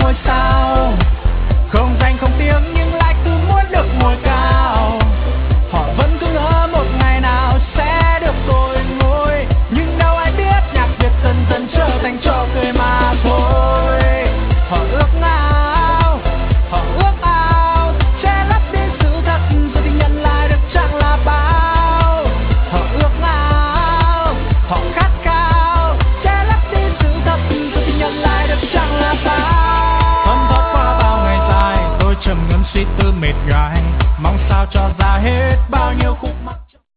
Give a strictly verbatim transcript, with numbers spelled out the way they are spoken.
ngôi sao, không danh không tiếng nhưng lại cứ muốn được ngồi cao. Họ vẫn cứ ngỡ một ngày nào sẽ được cội ngôi, nhưng đâu ai biết nhạc Việt dần dần trở thành trò cười mà thôi. Họ ước ao, họ ước ao che lấp đi sự thật rồi thì nhận lại được chẳng là bao. Họ ước ao, họ khát khao che lấp đi sự thật rồi thì nhận lại được chẳng là bao. Thấm thoát qua bao ngày dài, tôi trầm ngâm suy tư mệt nhoài, mong sao cho ra hết